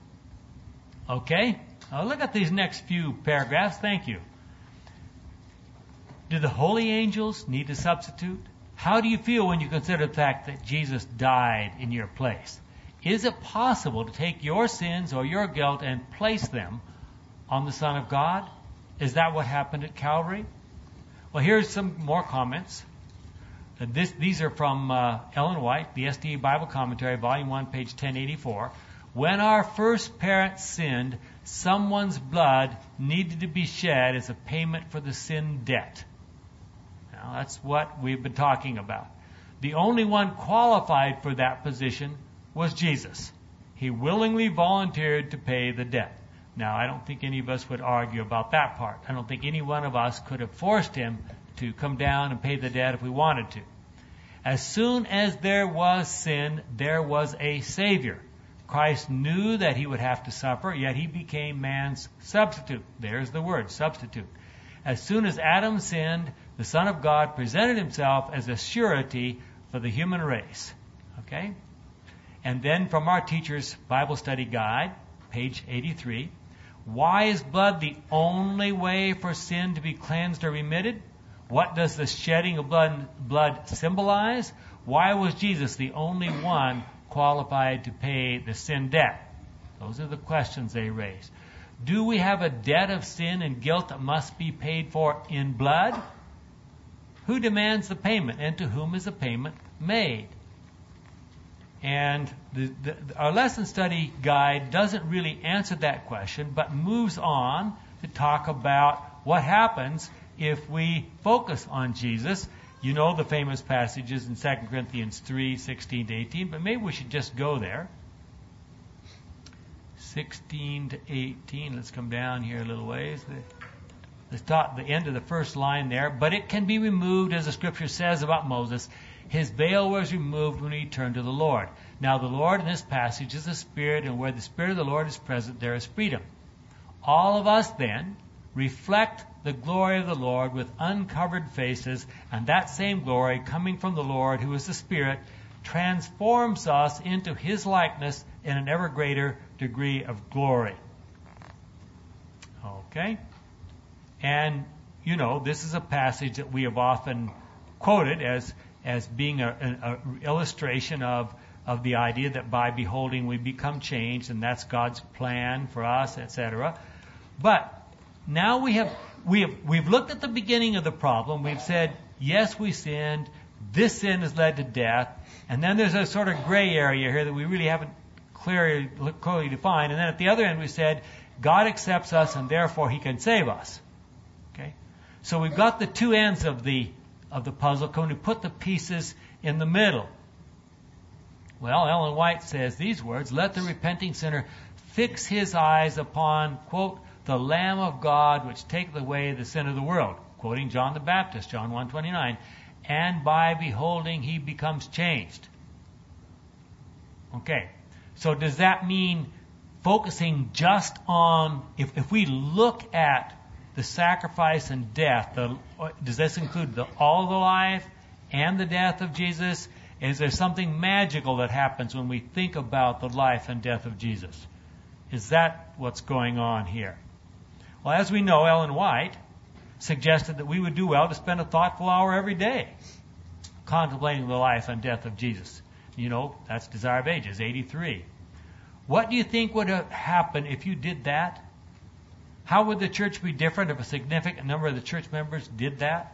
Okay. Now look at these next few paragraphs. Thank you. Do the holy angels need a substitute? How do you feel when you consider the fact that Jesus died in your place? Is it possible to take your sins or your guilt and place them on the Son of God? Is that what happened at Calvary? Well, here's some more comments. These are from Ellen White, the SDA Bible Commentary, Volume 1, page 1084. When our first parents sinned, someone's blood needed to be shed as a payment for the sin debt. Now, that's what we've been talking about. The only one qualified for that position was Jesus. He willingly volunteered to pay the debt. Now, I don't think any of us would argue about that part. I don't think any one of us could have forced him to come down and pay the debt if we wanted to. As soon as there was sin, there was a Savior. Christ knew that he would have to suffer, yet he became man's substitute. There's the word, substitute. As soon as Adam sinned, the Son of God presented himself as a surety for the human race. Okay? And then from our teacher's Bible study guide, page 83, why is blood the only way for sin to be cleansed or remitted? What does the shedding of blood symbolize? Why was Jesus the only one qualified to pay the sin debt? Those are the questions they raise. Do we have a debt of sin and guilt that must be paid for in blood? Who demands the payment, and to whom is the payment made? And our lesson study guide doesn't really answer that question, but moves on to talk about what happens if we focus on Jesus. You know the famous passages in 2 Corinthians 3:16 to 18, but maybe we should just go there. 16 to 18. Let's come down here a little ways. Let's start the end of the first line there. But it can be removed, as the Scripture says about Moses. His veil was removed when he turned to the Lord. Now the Lord in this passage is the Spirit, and where the Spirit of the Lord is present, there is freedom. All of us then reflect the glory of the Lord with uncovered faces, and that same glory coming from the Lord, who is the Spirit, transforms us into his likeness in an ever greater degree of glory. Okay? And, you know, this is a passage that we have often quoted as being an illustration of the idea that by beholding we become changed, and that's God's plan for us, etc. But now we've looked at the beginning of the problem. We've said, yes, we sinned. This sin has led to death. And then there's a sort of gray area here that we really haven't clearly defined. And then at the other end we said, God accepts us and therefore he can save us. Okay? So we've got the two ends of the puzzle. Can we put the pieces in the middle? Well, Ellen White says these words, let the repenting sinner fix his eyes upon, quote, the Lamb of God which taketh away the sin of the world, quoting John the Baptist, John 1:29, and by beholding he becomes changed. Okay, so does that mean focusing just on, if we look at the sacrifice and death, does this include all the life and the death of Jesus? Is there something magical that happens when we think about the life and death of Jesus? Is that what's going on here? Well, as we know, Ellen White suggested that we would do well to spend a thoughtful hour every day contemplating the life and death of Jesus. You know, that's Desire of Ages, 83. What do you think would have happened if you did that? How would the church be different if a significant number of the church members did that?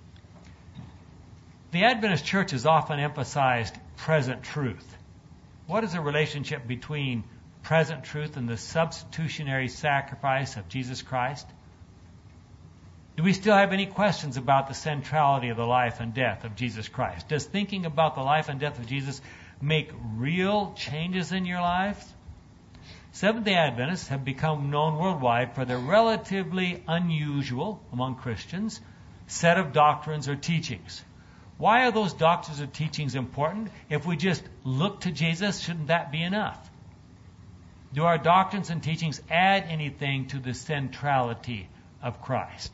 The Adventist church has often emphasized present truth. What is the relationship between present truth and the substitutionary sacrifice of Jesus Christ? Do we still have any questions about the centrality of the life and death of Jesus Christ? Does thinking about the life and death of Jesus make real changes in your lives? Seventh-day Adventists have become known worldwide for their relatively unusual, among Christians, set of doctrines or teachings. Why are those doctrines or teachings important? If we just look to Jesus, shouldn't that be enough? Do our doctrines and teachings add anything to the centrality of Christ?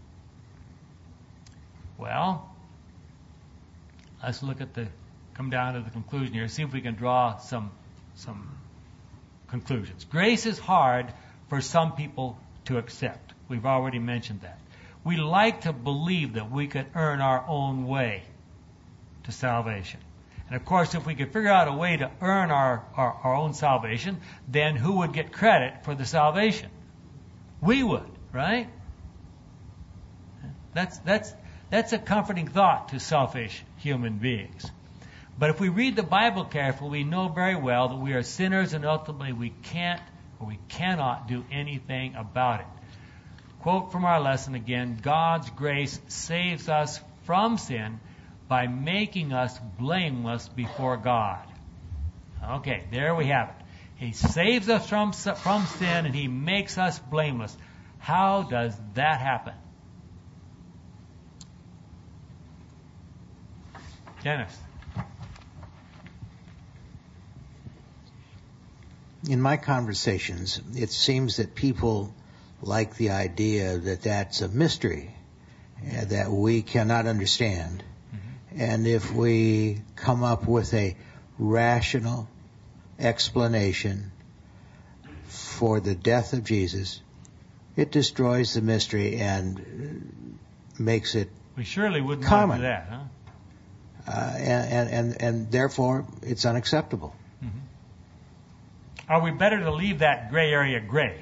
Well, let's come down to the conclusion here, see if we can draw some conclusions. Grace is hard for some people to accept. We've already mentioned that. We like to believe that we could earn our own way to salvation. And of course, if we could figure out a way to earn our own salvation, then who would get credit for the salvation? We would, right? That's a comforting thought to selfish human beings. But if we read the Bible carefully, we know very well that we are sinners and ultimately we cannot do anything about it. Quote from our lesson again, God's grace saves us from sin by making us blameless before God. Okay, there we have it. He saves us from sin and He makes us blameless. How does that happen? Dennis. In my conversations, it seems that people like the idea that that's a mystery that we cannot understand. Mm-hmm. And if we come up with a rational explanation for the death of Jesus, it destroys the mystery and makes it we surely wouldn't common. Want to do that, huh? And therefore, it's unacceptable. Mm-hmm. Are we better to leave that gray area gray?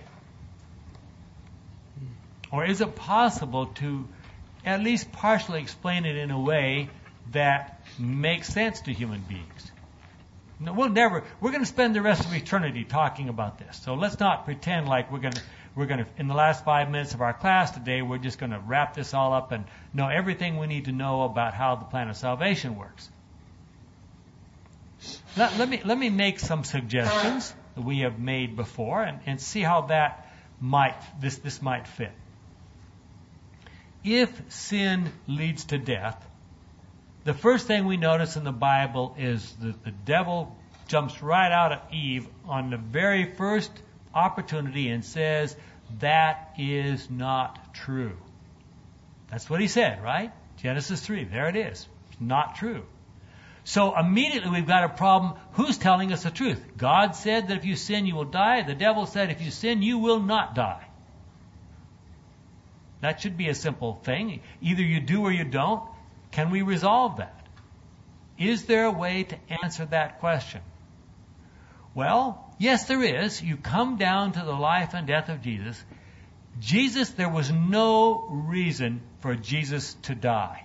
Or is it possible to at least partially explain it in a way that makes sense to human beings? No, we're going to spend the rest of eternity talking about this. So let's not pretend like we're going to, in the last 5 minutes of our class today, we're just going to wrap this all up and know everything we need to know about how the plan of salvation works. Let me make some suggestions that we have made before and see how this might fit. If sin leads to death, the first thing we notice in the Bible is that the devil jumps right out at Eve on the very first opportunity and says, that is not true. That's what he said, right? Genesis 3, there it is. It's not true. So immediately we've got a problem. Who's telling us the truth? God said that if you sin, you will die. The devil said if you sin, you will not die. That should be a simple thing. Either you do or you don't. Can we resolve that? Is there a way to answer that question? Well, yes, there is. You come down to the life and death of Jesus. There was no reason for Jesus to die.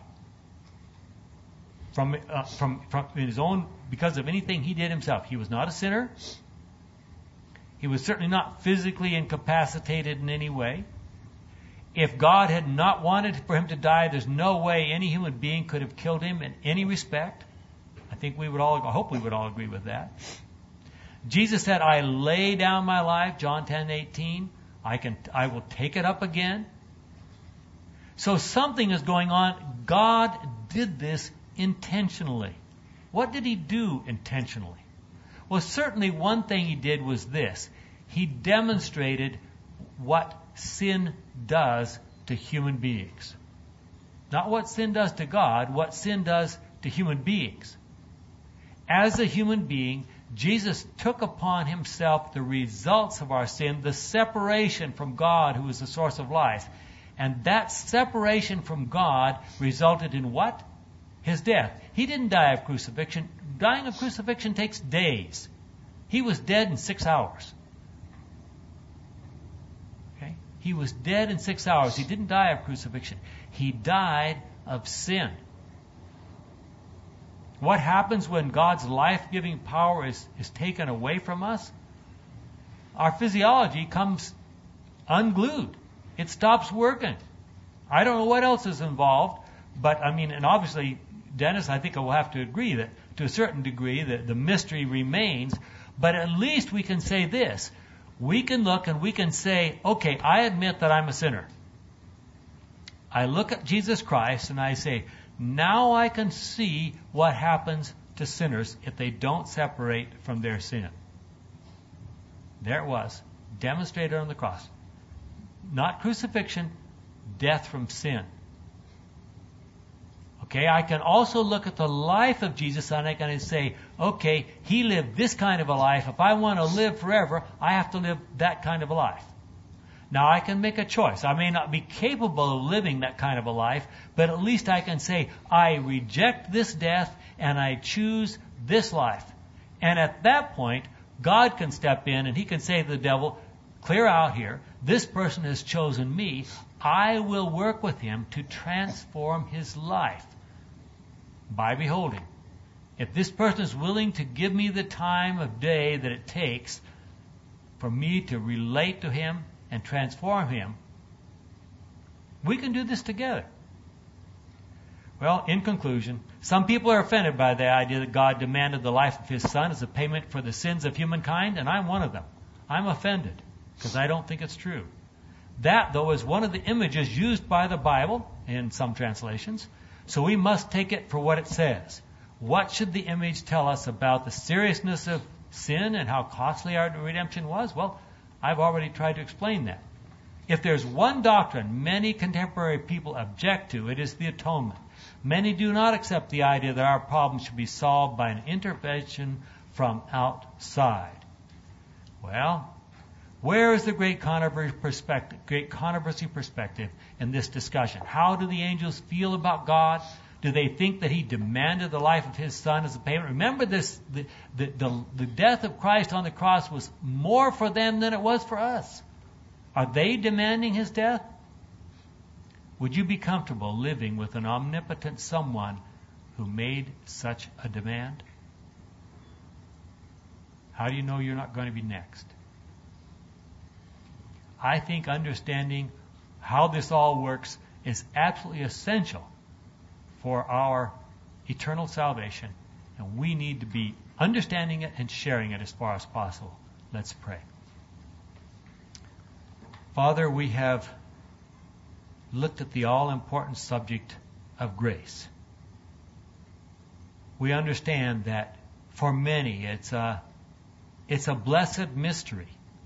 From his own, because of anything he did himself. He was not a sinner. He was certainly not physically incapacitated in any way. If God had not wanted for him to die, there's no way any human being could have killed him in any respect. I hope we would all agree with that. Jesus said, I lay down my life, John 10:18. I will take it up again. So something is going on. God did this intentionally. What did he do intentionally? Well, certainly one thing he did was this. He demonstrated what sin does to human beings. Not what sin does to God, what sin does to human beings. As a human being, Jesus took upon himself the results of our sin, the separation from God, who is the source of life. And that separation from God resulted in what? His death. He didn't die of crucifixion. Dying of crucifixion takes days. He was dead in 6 hours. Okay? He was dead in 6 hours. He didn't die of crucifixion. He died of sin. What happens when God's life-giving power is taken away from us? Our physiology comes unglued. It stops working. I don't know what else is involved, but and obviously, Dennis, I think I will have to agree that to a certain degree that the mystery remains, but at least we can say this. We can look and we can say, okay, I admit that I'm a sinner. I look at Jesus Christ and I say, now I can see what happens to sinners if they don't separate from their sin. There it was, demonstrated on the cross. Not crucifixion, death from sin. Okay, I can also look at the life of Jesus and I can say, okay, he lived this kind of a life. If I want to live forever, I have to live that kind of a life. Now I can make a choice. I may not be capable of living that kind of a life, but at least I can say, I reject this death and I choose this life. And at that point, God can step in and he can say to the devil, clear out here. This person has chosen me. I will work with him to transform his life by beholding. If this person is willing to give me the time of day that it takes for me to relate to him and transform him, we can do this together. Well, in conclusion, some people are offended by the idea that God demanded the life of his Son as a payment for the sins of humankind, and I'm one of them. I'm offended because I don't think it's true. That, though, is one of the images used by the Bible in some translations, so we must take it for what it says. What should the image tell us about the seriousness of sin and how costly our redemption was? Well, I've already tried to explain that. If there's one doctrine many contemporary people object to, it is the atonement. Many do not accept the idea that our problems should be solved by an intervention from outside. Well, where is the great controversy perspective in this discussion? How do the angels feel about God? Do they think that he demanded the life of his Son as a payment? Remember this, the death of Christ on the cross was more for them than it was for us. Are they demanding his death? Would you be comfortable living with an omnipotent someone who made such a demand? How do you know you're not going to be next? I think understanding how this all works is absolutely essential for our eternal salvation, and we need to be understanding it and sharing it as far as possible. Let's pray. Father, we have looked at the all-important subject of grace. We understand that for many it's a blessed mystery.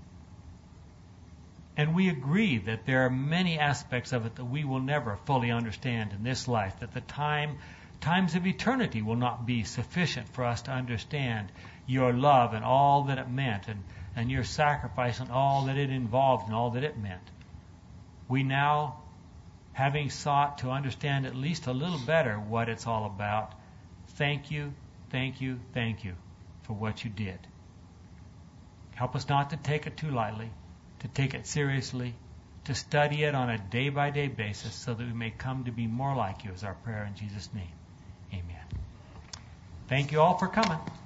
And we agree that there are many aspects of it that we will never fully understand in this life, that the times of eternity will not be sufficient for us to understand your love and all that it meant, and your sacrifice and all that it involved and all that it meant. We now, having sought to understand at least a little better what it's all about, thank you for what you did. Help us not to take it too lightly, to take it seriously, to study it on a day-by-day basis so that we may come to be more like you, is our prayer in Jesus' name. Amen. Thank you all for coming.